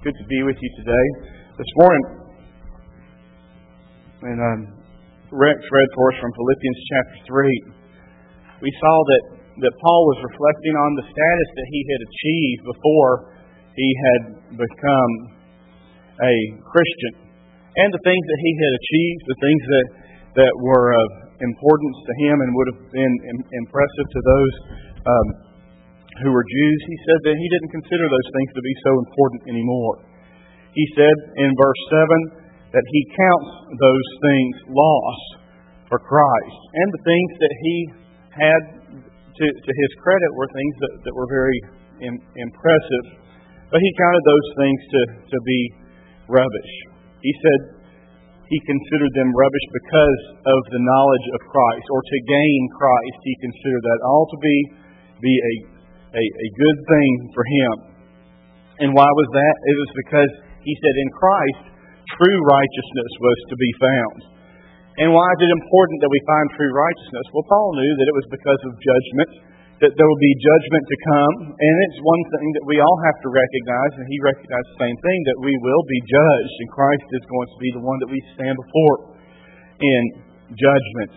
Good to be with you today. This morning, when Rex read for us from Philippians chapter 3, we saw that Paul was reflecting on the status that he had achieved before he had become a Christian, and the things that he had achieved, the things that were of importance to him and would have been impressive to those who were Jews. He said that he didn't consider those things to be so important anymore. He said in verse 7 that he counts those things loss for Christ. And the things that he had to his credit were things that were very impressive. But he counted those things to be rubbish. He said he considered them rubbish because of the knowledge of Christ, or to gain Christ. He considered that all to be a good thing for him. And why was that? It was because he said in Christ, true righteousness was to be found. And why is it important that we find true righteousness? Well, Paul knew that it was because of judgment, that there will be judgment to come. And it's one thing that we all have to recognize, and he recognized the same thing, that we will be judged. And Christ is going to be the one that we stand before in judgment.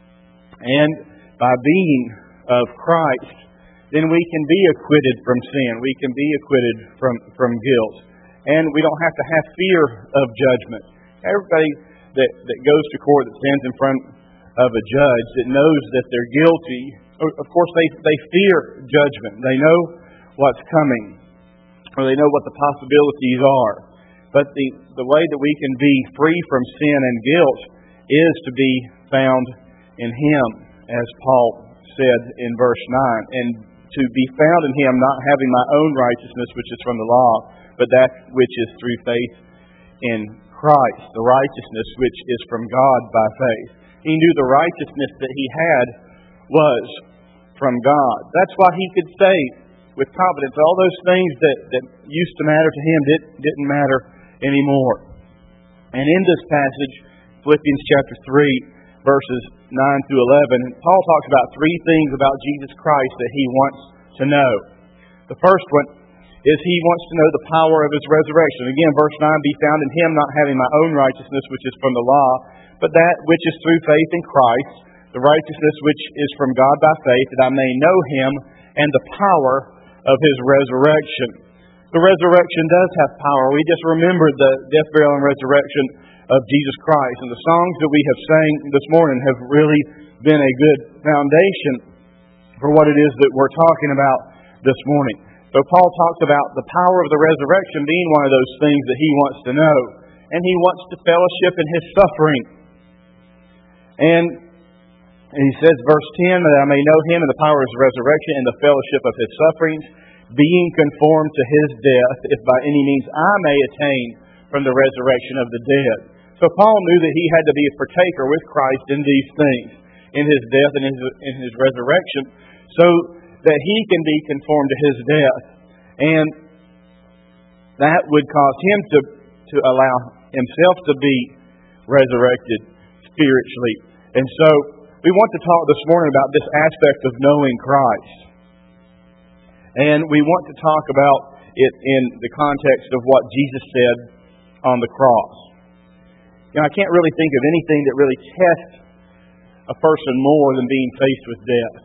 And by being of Christ, then we can be acquitted from sin. We can be acquitted from guilt. And we don't have to have fear of judgment. Everybody that goes to court, that stands in front of a judge, that knows that they're guilty, of course they fear judgment. They know what's coming, or they know what the possibilities are. But the way that we can be free from sin and guilt is to be found in Him, as Paul said in verse 9. And to be found in Him, not having my own righteousness, which is from the law, but that which is through faith in Christ, the righteousness which is from God by faith. He knew the righteousness that he had was from God. That's why he could say with confidence all those things that used to matter to him didn't matter anymore. And in this passage, Philippians chapter 3, verses 9 through 11, Paul talks about three things about Jesus Christ that he wants to know. The first one is he wants to know the power of His resurrection. Again, verse 9, be found in Him, not having my own righteousness, which is from the law, but that which is through faith in Christ, the righteousness which is from God by faith, that I may know Him and the power of His resurrection. The resurrection does have power. We just remembered the death, burial, and resurrection of Jesus Christ. And the songs that we have sang this morning have really been a good foundation for what it is that we're talking about this morning. So Paul talks about the power of the resurrection being one of those things that he wants to know. And he wants to fellowship in His suffering. And he says, verse 10, that I may know Him and the power of His resurrection and the fellowship of His sufferings, being conformed to His death, if by any means I may attain from the resurrection of the dead. So Paul knew that he had to be a partaker with Christ in these things, in His death and in His resurrection, so that he can be conformed to His death. And that would cause him to allow himself to be resurrected spiritually. And so we want to talk this morning about this aspect of knowing Christ. And we want to talk about it in the context of what Jesus said on the cross. I can't really think of anything that really tests a person more than being faced with death.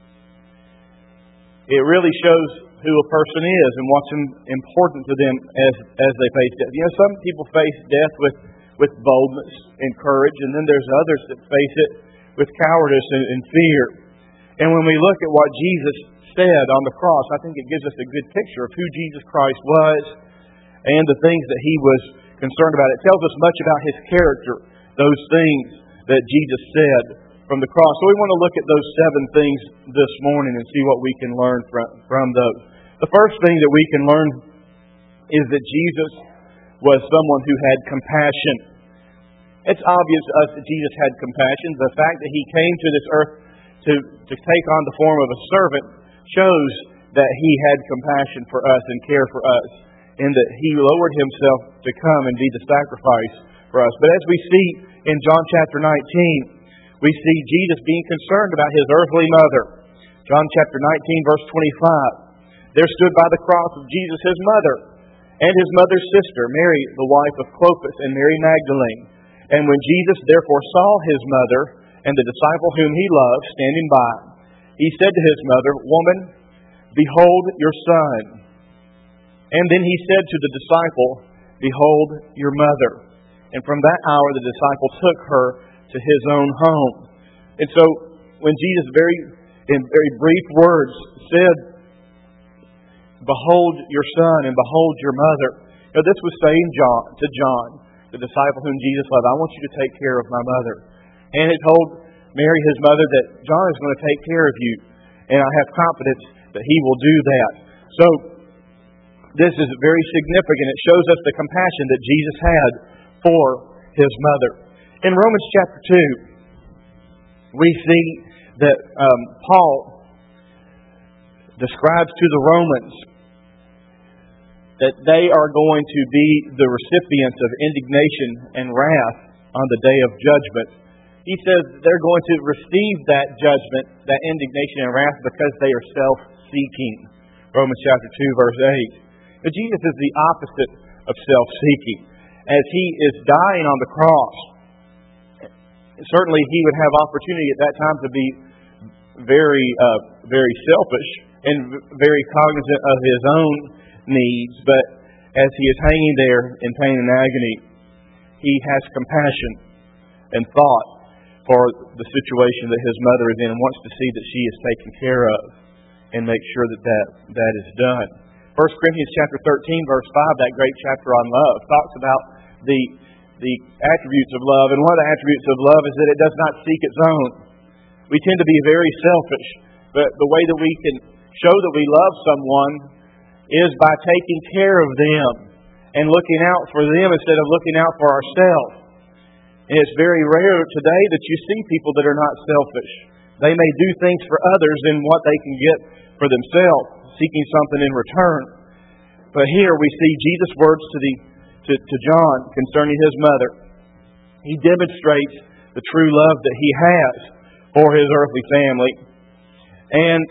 It really shows who a person is and what's important to them as they face death. Some people face death with boldness and courage, and then there's others that face it with cowardice and fear. And when we look at what Jesus said on the cross, I think it gives us a good picture of who Jesus Christ was and the things that He was concerned about. It tells us much about His character, those things that Jesus said from the cross. So we want to look at those 7 things this morning and see what we can learn from those. The first thing that we can learn is that Jesus was someone who had compassion. It's obvious to us that Jesus had compassion. The fact that He came to this earth to take on the form of a servant shows that He had compassion for us and care for us, and that He lowered Himself to come and be the sacrifice for us. But as we see in John chapter 19, we see Jesus being concerned about His earthly mother. John chapter 19, verse 25. There stood by the cross of Jesus His mother, and his mother's sister, Mary, the wife of Clopas, and Mary Magdalene. And when Jesus therefore saw his mother and the disciple whom he loved standing by, he said to his mother, Woman, behold your son. And then he said to the disciple, Behold your mother. And from that hour the disciple took her to his own home. And so when Jesus in very brief words said, Behold your son and behold your mother, this was saying to John, the disciple whom Jesus loved, I want you to take care of my mother. And it told Mary, his mother, that John is going to take care of you. And I have confidence that he will do that. So this is very significant. It shows us the compassion that Jesus had for his mother. In Romans chapter 2, we see that Paul describes to the Romans that they are going to be the recipients of indignation and wrath on the day of judgment. He says they're going to receive that judgment, that indignation and wrath, because they are self-seeking. Romans chapter 2, verse 8. But Jesus is the opposite of self-seeking. As he is dying on the cross, certainly he would have opportunity at that time to be very selfish and very cognizant of his own needs. But as he is hanging there in pain and agony, he has compassion and thought for the situation that his mother is in and wants to see that she is taken care of and make sure that is done. 1 Corinthians chapter 13, verse 5, that great chapter on love, talks about the attributes of love. And one of the attributes of love is that it does not seek its own. We tend to be very selfish, but the way that we can show that we love someone is by taking care of them and looking out for them instead of looking out for ourselves. And it's very rare today that you see people that are not selfish. They may do things for others than what they can get for themselves, seeking something in return. But here we see Jesus' words to John concerning his mother. He demonstrates the true love that he has for his earthly family. And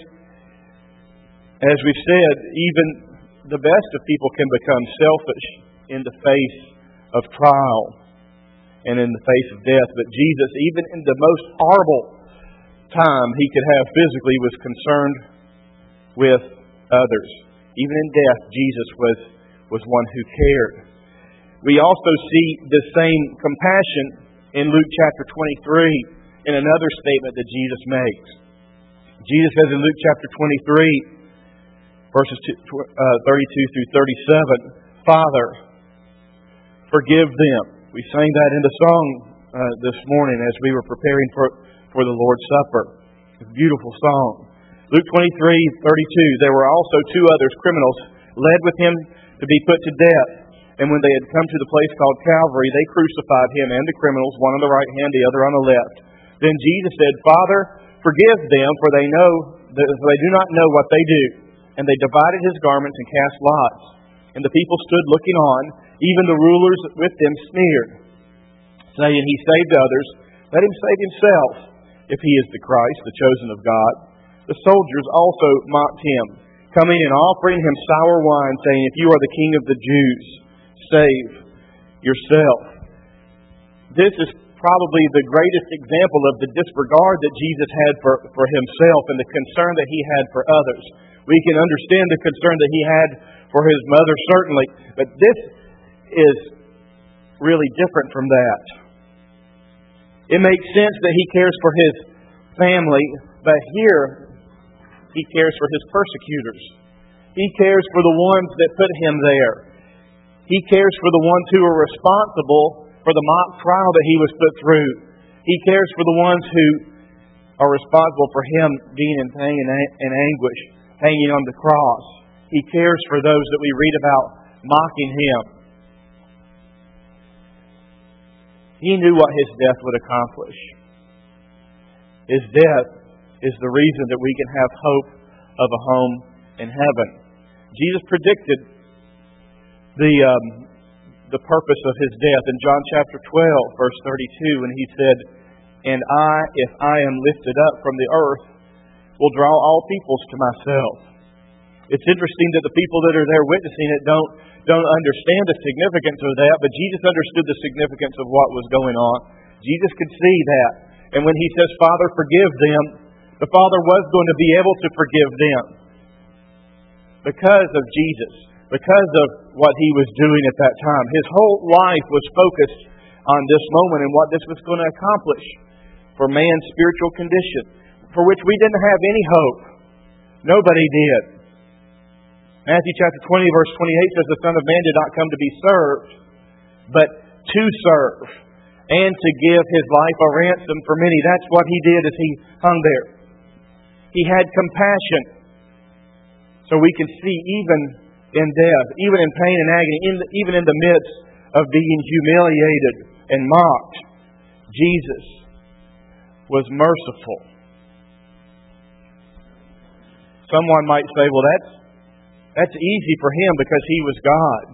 as we've said, even the best of people can become selfish in the face of trial and in the face of death. But Jesus, even in the most horrible time he could have physically, was concerned with others. Even in death, Jesus was one who cared. We also see the same compassion in Luke chapter 23 in another statement that Jesus makes. Jesus says in Luke chapter 23, verses 32 through 37, Father, forgive them. We sang that in the song this morning as we were preparing for the Lord's Supper. It's a beautiful song. Luke 23:32, there were also two others, criminals, led with him to be put to death. And when they had come to the place called Calvary, they crucified him and the criminals, one on the right hand, the other on the left. Then Jesus said, Father, forgive them, for they do not know what they do. And they divided his garments and cast lots. And the people stood looking on. Even the rulers with them sneered, saying, He saved others. Let him save himself, if he is the Christ, the chosen of God. The soldiers also mocked him, coming and offering him sour wine, saying, If you are the King of the Jews, save yourself. This is probably the greatest example of the disregard that Jesus had for himself and the concern that he had for others. We can understand the concern that he had for his mother, certainly, but this is really different from that. It makes sense that he cares for his family, but here he cares for his persecutors. He cares for the ones that put him there. He cares for the ones who are responsible for the mock trial that he was put through. He cares for the ones who are responsible for him being in pain and anguish, hanging on the cross. He cares for those that we read about mocking him. He knew what his death would accomplish. His death is the reason that we can have hope of a home in heaven. Jesus predicted the purpose of his death in John chapter 12, verse 32, when he said, And I, if I am lifted up from the earth, will draw all peoples to myself. It's interesting that the people that are there witnessing it don't understand the significance of that, but Jesus understood the significance of what was going on. Jesus could see that. And when He says, Father, forgive them, the Father was going to be able to forgive them because of Jesus, because of what He was doing at that time. His whole life was focused on this moment and what this was going to accomplish for man's spiritual condition, for which we didn't have any hope. Nobody did. Matthew chapter 20, verse 28 says, the Son of Man did not come to be served, but to serve, and to give His life a ransom for many. That's what He did as He hung there. He had compassion. So we can see even in death, even in pain and agony, even in the midst of being humiliated and mocked, Jesus was merciful. Someone might say, well, that's easy for Him because He was God.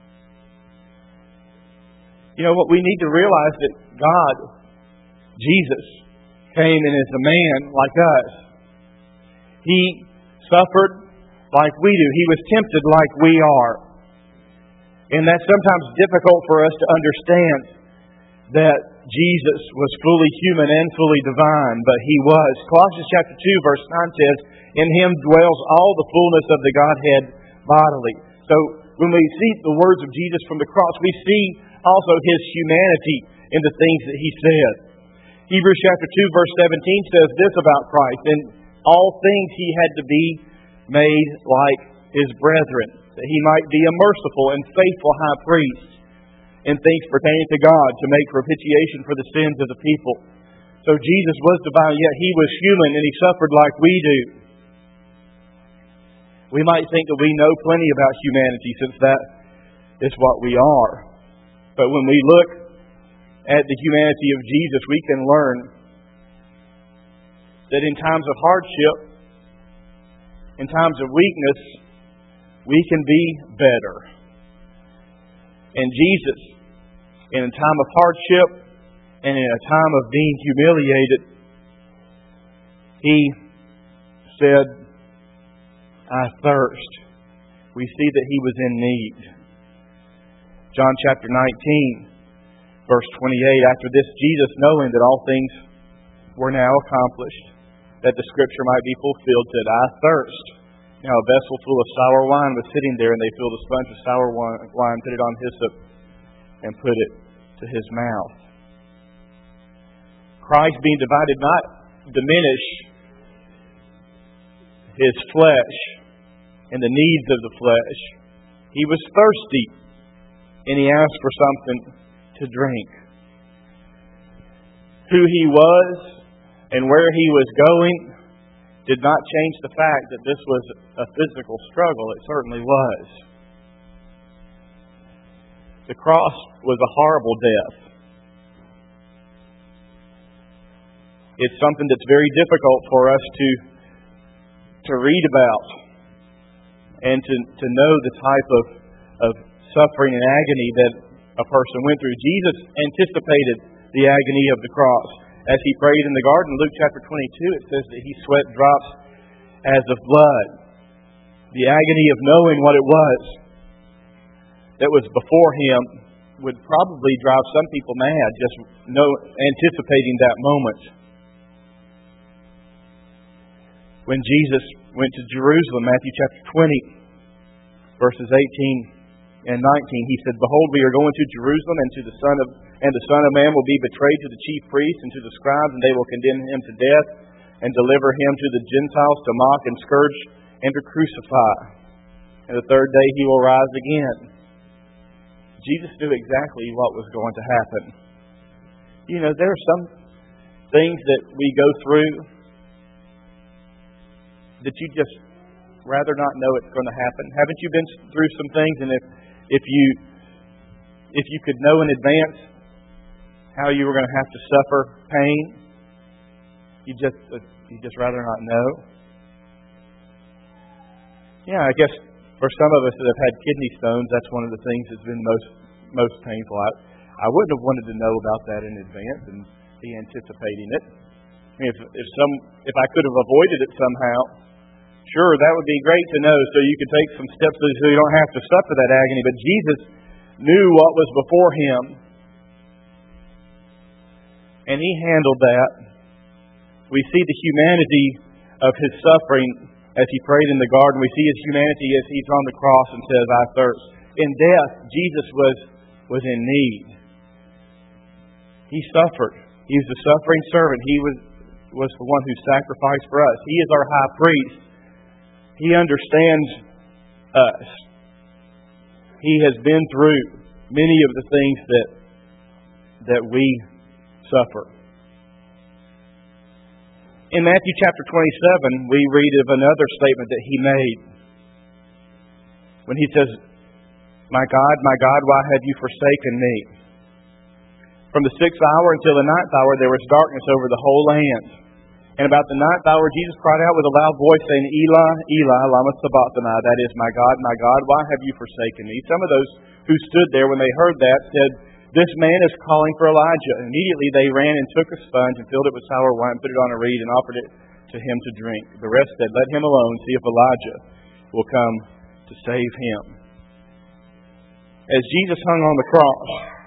You know what? We need to realize that God, Jesus, came and is a man like us. He suffered like we do. He was tempted like we are. And that's sometimes difficult for us to understand that Jesus was fully human and fully divine, but He was. Colossians chapter 2, verse 9 says, in Him dwells all the fullness of the Godhead bodily. So when we see the words of Jesus from the cross, we see also His humanity in the things that He said. Hebrews chapter 2, verse 17 says this about Christ. In all things He had to be made like His brethren, that He might be a merciful and faithful high priest in things pertaining to God, to make propitiation for the sins of the people. So Jesus was divine, yet He was human, and He suffered like we do. We might think that we know plenty about humanity, since that is what we are. But when we look at the humanity of Jesus, we can learn that in times of hardship, in times of weakness, we can be better. And Jesus, in a time of hardship and in a time of being humiliated, He said, I thirst. We see that He was in need. John chapter 19, verse 28, after this Jesus, knowing that all things were now accomplished, that the Scripture might be fulfilled, said, I thirst. Now a vessel full of sour wine was sitting there, and they filled a sponge with sour wine, put it on hyssop, and put it to His mouth. Christ being divine did not diminish His flesh and the needs of the flesh. He was thirsty, and He asked for something to drink. Who He was and where He was going did not change the fact that this was a physical struggle. It certainly was. The cross was a horrible death. It's something that's very difficult for us to read about and to know the type of suffering and agony that a person went through. Jesus anticipated the agony of the cross. As He prayed in the garden, Luke chapter 22, it says that He sweat drops as of blood. The agony of knowing what it was that was before Him would probably drive some people mad, just anticipating that moment. When Jesus went to Jerusalem, Matthew chapter 20, verses 18 and 19, He said, behold, we are going to Jerusalem, and the Son of Man will be betrayed to the chief priests and to the scribes, and they will condemn Him to death and deliver Him to the Gentiles to mock and scourge and to crucify. And the third day He will rise again. Jesus knew exactly what was going to happen. You know, there are some things that we go through that you just rather not know it's going to happen. Haven't you been through some things, and if you could know in advance how you were going to have to suffer pain, you just rather not know? Yeah, I guess for some of us that have had kidney stones, that's one of the things that's been most painful. I wouldn't have wanted to know about that in advance and be anticipating it. I mean, if I could have avoided it somehow, Sure, that would be great to know so you could take some steps so you don't have to suffer that agony. But Jesus knew what was before Him. And He handled that. We see the humanity of His suffering as He prayed in the garden. We see His humanity as He's on the cross and says, I thirst. In death, Jesus was in need. He suffered. He was the suffering servant. He was the one who sacrificed for us. He is our high priest. He understands us. He has been through many of the things that we suffer. In Matthew chapter 27, we read of another statement that He made. When He says, my God, why have you forsaken me? From the 6th hour until the 9th hour, there was darkness over the whole land. And about the 9th hour, Jesus cried out with a loud voice, saying, Eli, Eli, lama sabachthani, that is, my God, why have you forsaken me? Some of those who stood there when they heard that said, this man is calling for Elijah. And immediately they ran and took a sponge and filled it with sour wine, put it on a reed, and offered it to him to drink. The rest said, let him alone, see if Elijah will come to save him. As Jesus hung on the cross,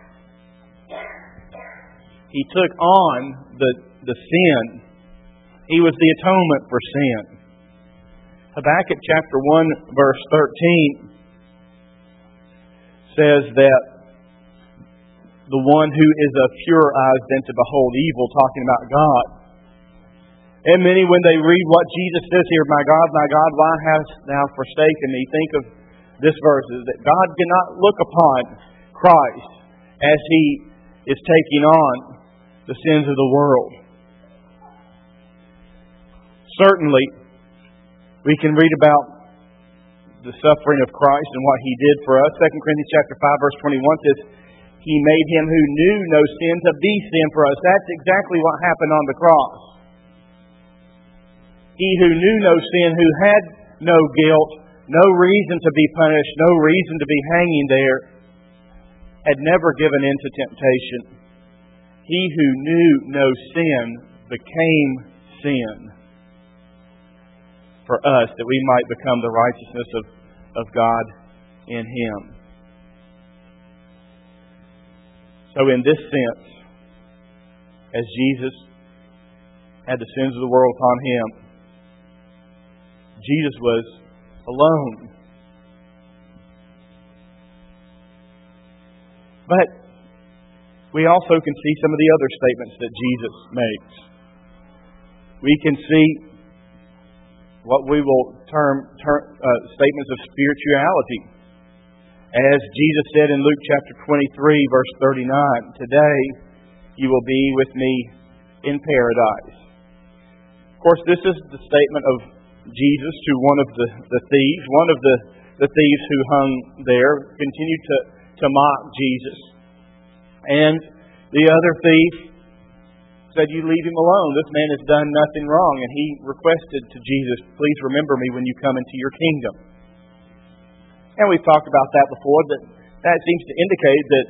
He took on the sin. He was the atonement for sin. Habakkuk chapter 1 verse 13 says that the one who is of purer eyes than to behold evil, talking about God. And many, when they read what Jesus says here, my God, why hast thou forsaken me? Think of this verse, is that God cannot look upon Christ as He is taking on the sins of the world. Certainly, we can read about the suffering of Christ and what He did for us. 2 Corinthians chapter 5, verse 21 says, He made Him who knew no sin to be sin for us. That's exactly what happened on the cross. He who knew no sin, who had no guilt, no reason to be punished, no reason to be hanging there, had never given in to temptation. He who knew no sin became sin for us, that we might become the righteousness of God in Him. So in this sense, as Jesus had the sins of the world upon Him, Jesus was alone. But we also can see some of the other statements that Jesus makes. We can see what we will term statements of spirituality. As Jesus said in Luke chapter 23, verse 39, today you will be with me in paradise. Of course, this is the statement of Jesus to one of the thieves. One of the thieves who hung there continued to mock Jesus. And the other thief said, you leave him alone. This man has done nothing wrong. And he requested to Jesus, please remember me when you come into your kingdom. And we've talked about that before, that seems to indicate that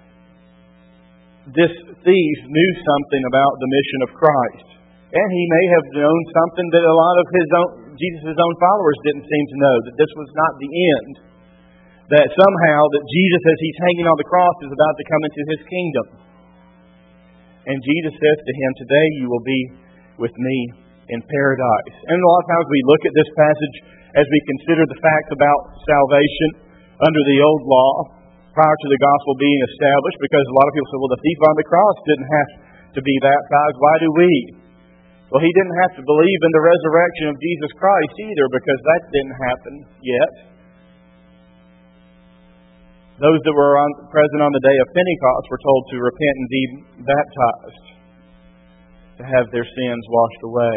this thief knew something about the mission of Christ. And he may have known something that a lot of Jesus' own followers didn't seem to know, that this was not the end. That somehow that Jesus, as He's hanging on the cross, is about to come into His kingdom. And Jesus says to him, today you will be with me in paradise. And a lot of times we look at this passage as we consider the facts about salvation under the old law prior to the gospel being established, because a lot of people say, well, the thief on the cross didn't have to be baptized. Why do we? Well, he didn't have to believe in the resurrection of Jesus Christ either, because that didn't happen yet. Those that were present on the day of Pentecost were told to repent and be baptized, to have their sins washed away.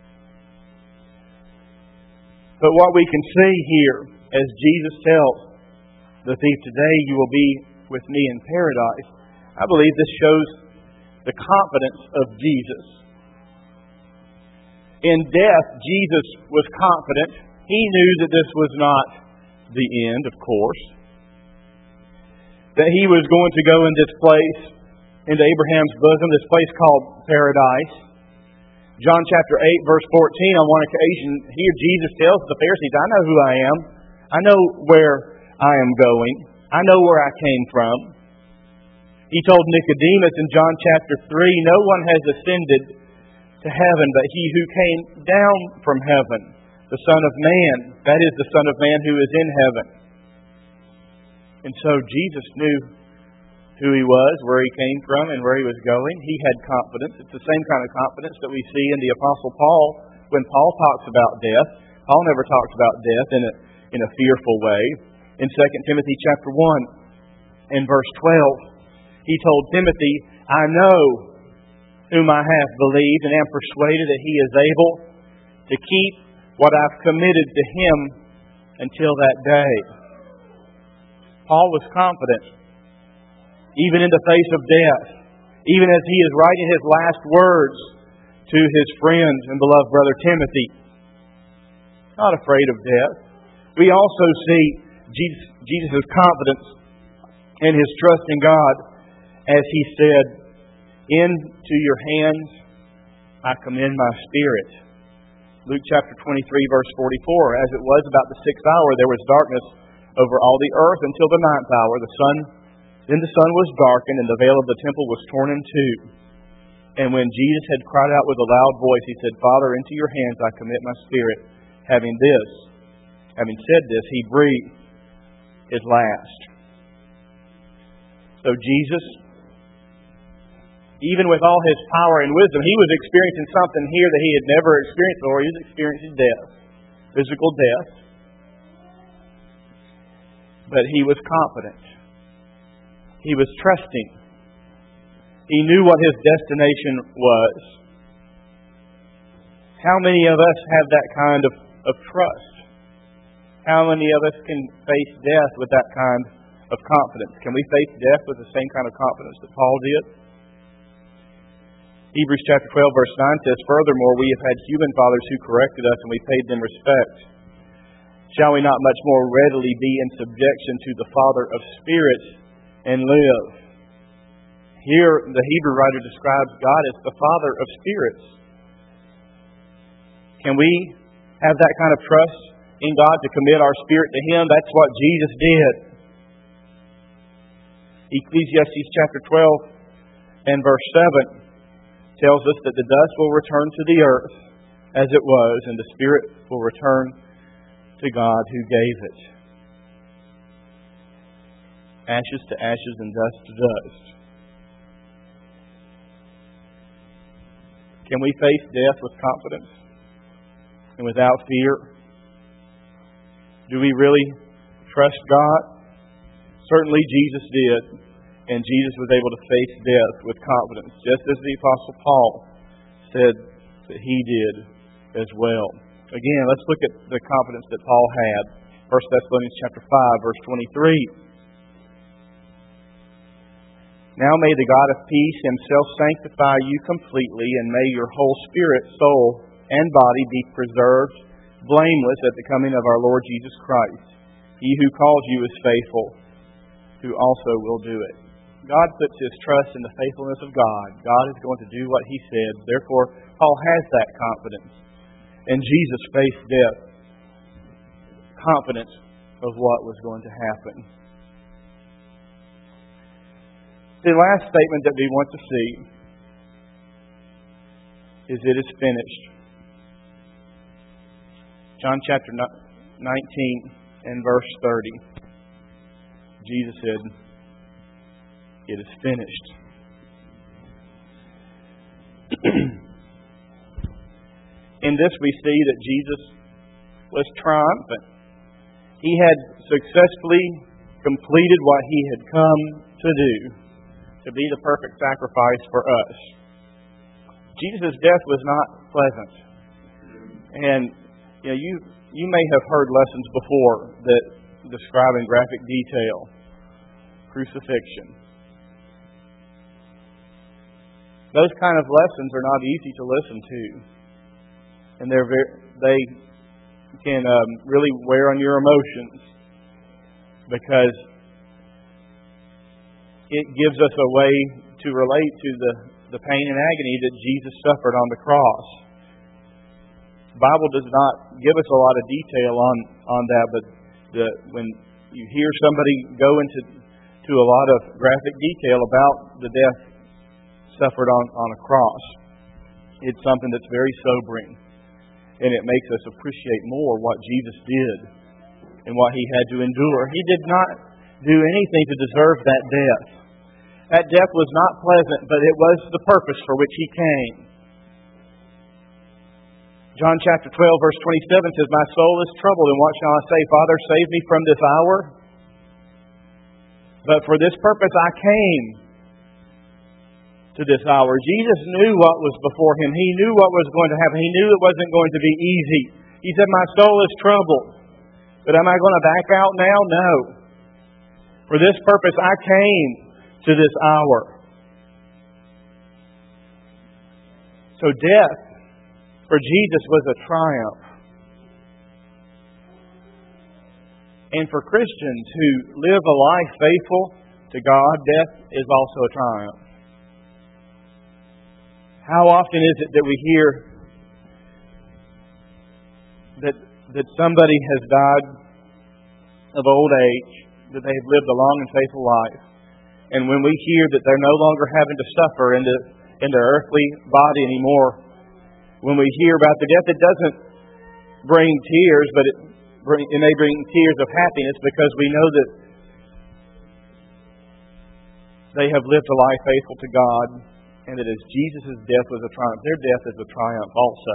But what we can see here, as Jesus tells the thief, today you will be with me in paradise, I believe this shows the confidence of Jesus. In death, Jesus was confident. He knew that this was not the end, of course. That He was going to go in this place, into Abraham's bosom, this place called paradise. John chapter 8, verse 14, on one occasion, here Jesus tells the Pharisees, I know who I am. I know where I am going. I know where I came from. He told Nicodemus in John chapter 3, no one has ascended to heaven but he who came down from heaven, the Son of Man. That is the Son of Man who is in heaven. And so Jesus knew who He was, where He came from, and where He was going. He had confidence. It's the same kind of confidence that we see in the Apostle Paul when Paul talks about death. Paul never talks about death in a fearful way. In 2 Timothy chapter 1 and verse 12, he told Timothy, I know whom I have believed and am persuaded that he is able to keep what I've committed to him until that day. Paul was confident, even in the face of death, even as he is writing his last words to his friend and beloved brother Timothy. Not afraid of death. We also see Jesus' confidence and His trust in God as He said, into your hands I commend my spirit. Luke chapter 23, verse 44, as it was about the 6th hour, there was darkness over all the earth until the 9th hour. Then the sun was darkened, and the veil of the temple was torn in two. And when Jesus had cried out with a loud voice, He said, Father, into your hands I commit my spirit. Having said this, He breathed His last. So Jesus, even with all His power and wisdom, He was experiencing something here that He had never experienced before. He was experiencing death, physical death. But He was confident. He was trusting. He knew what His destination was. How many of us have that kind of trust? How many of us can face death with that kind of confidence? Can we face death with the same kind of confidence that Paul did? Hebrews chapter 12, verse 9 says, Furthermore, we have had human fathers who corrected us, and we paid them respect. Shall we not much more readily be in subjection to the Father of spirits and live? Here, the Hebrew writer describes God as the Father of spirits. Can we have that kind of trust in God to commit our spirit to Him? That's what Jesus did. Ecclesiastes chapter 12 and verse 7 tells us that the dust will return to the earth as it was, and the spirit will return to God who gave it. Ashes to ashes and dust to dust. Can we face death with confidence and without fear? Do we really trust God? Certainly Jesus did, and Jesus was able to face death with confidence, just as the Apostle Paul said that he did as well. Again, let's look at the confidence that Paul had. 1 Thessalonians chapter 5, verse 23. Now may the God of peace Himself sanctify you completely, and may your whole spirit, soul, and body be preserved blameless at the coming of our Lord Jesus Christ. He who calls you is faithful, who also will do it. God puts His trust in the faithfulness of God. God is going to do what He said. Therefore, Paul has that confidence. And Jesus faced death, confident of what was going to happen. The last statement that we want to see is, it is finished. John chapter 19 and verse 30. Jesus said, it is finished. In this we see that Jesus was triumphant. He had successfully completed what He had come to do, to be the perfect sacrifice for us. Jesus' death was not pleasant. And you may have heard lessons before that describe in graphic detail crucifixion. Those kind of lessons are not easy to listen to, and they can really wear on your emotions, because it gives us a way to relate to the pain and agony that Jesus suffered on the cross. The Bible does not give us a lot of detail on that, but when you hear somebody go into a lot of graphic detail about the death suffered on a cross, it's something that's very sobering. And it makes us appreciate more what Jesus did and what He had to endure. He did not do anything to deserve that death. That death was not pleasant, but it was the purpose for which He came. John chapter 12, verse 27 says, "My soul is troubled, and what shall I say? Father, save me from this hour? But for this purpose I came to this hour." Jesus knew what was before Him. He knew what was going to happen. He knew it wasn't going to be easy. He said, "My soul is troubled. But am I going to back out now? No. For this purpose I came to this hour." So death for Jesus was a triumph. And for Christians who live a life faithful to God, death is also a triumph. How often is it that we hear that somebody has died of old age, that they have lived a long and faithful life, and when we hear that they're no longer having to suffer in their earthly body anymore, when we hear about the death, it doesn't bring tears, but it may bring tears of happiness, because we know that they have lived a life faithful to God, and that as Jesus' death was a triumph, their death is a triumph also.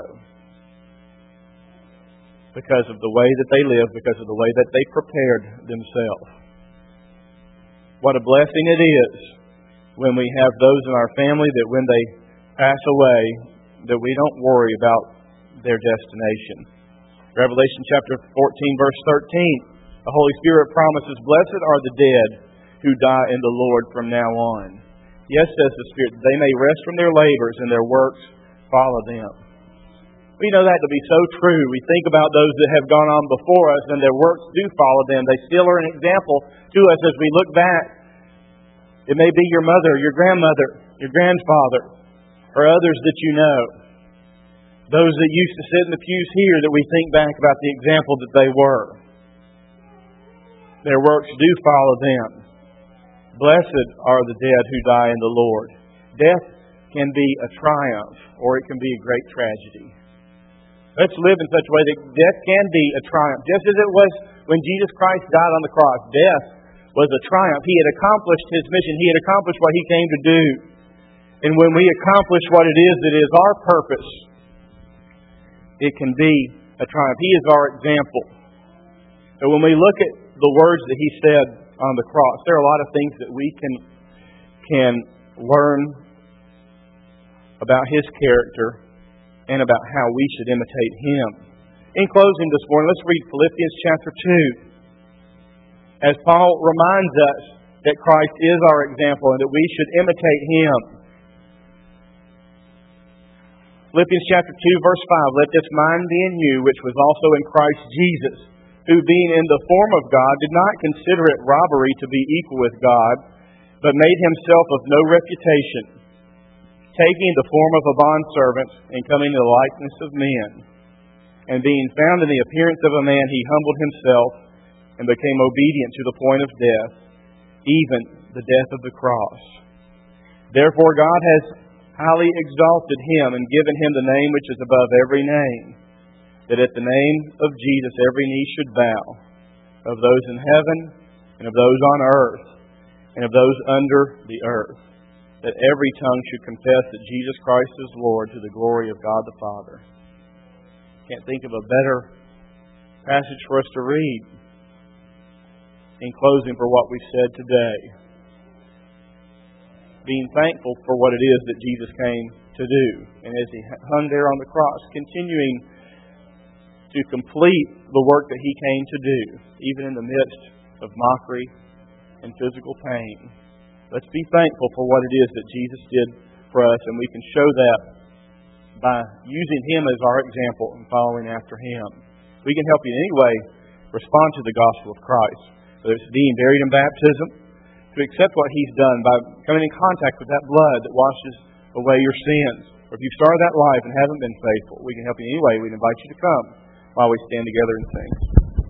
Because of the way that they lived, because of the way that they prepared themselves. What a blessing it is when we have those in our family that when they pass away, that we don't worry about their destination. Revelation chapter 14, verse 13. The Holy Spirit promises, "Blessed are the dead who die in the Lord from now on. Yes," says the Spirit, "they may rest from their labors, and their works follow them." We know that to be so true. We think about those that have gone on before us, and their works do follow them. They still are an example to us as we look back. It may be your mother, your grandmother, your grandfather, or others that you know. Those that used to sit in the pews here, that we think back about the example that they were. Their works do follow them. Blessed are the dead who die in the Lord. Death can be a triumph, or it can be a great tragedy. Let's live in such a way that death can be a triumph. Just as it was when Jesus Christ died on the cross, death was a triumph. He had accomplished His mission. He had accomplished what He came to do. And when we accomplish what it is that is our purpose, it can be a triumph. He is our example. So when we look at the words that He said on the cross, there are a lot of things that we can learn about His character and about how we should imitate Him. In closing this morning, let's read Philippians chapter 2. As Paul reminds us that Christ is our example and that we should imitate Him. Philippians chapter 2, verse 5, "Let this mind be in you, which was also in Christ Jesus, who being in the form of God, did not consider it robbery to be equal with God, but made Himself of no reputation, taking the form of a bondservant, and coming in the likeness of men. And being found in the appearance of a man, He humbled Himself, and became obedient to the point of death, even the death of the cross. Therefore God has highly exalted Him, and given Him the name which is above every name, that at the name of Jesus every knee should bow, of those in heaven, and of those on earth, and of those under the earth, that every tongue should confess that Jesus Christ is Lord, to the glory of God the Father." Can't think of a better passage for us to read in closing for what we've said today. Being thankful for what it is that Jesus came to do. And as He hung there on the cross, continuing to complete the work that He came to do, even in the midst of mockery and physical pain. Let's be thankful for what it is that Jesus did for us, and we can show that by using Him as our example and following after Him. We can help you in any way respond to the gospel of Christ, whether it's being buried in baptism, to accept what He's done by coming in contact with that blood that washes away your sins. Or if you've started that life and haven't been faithful, we can help you in any way. We'd invite you to come while we stand together and sing.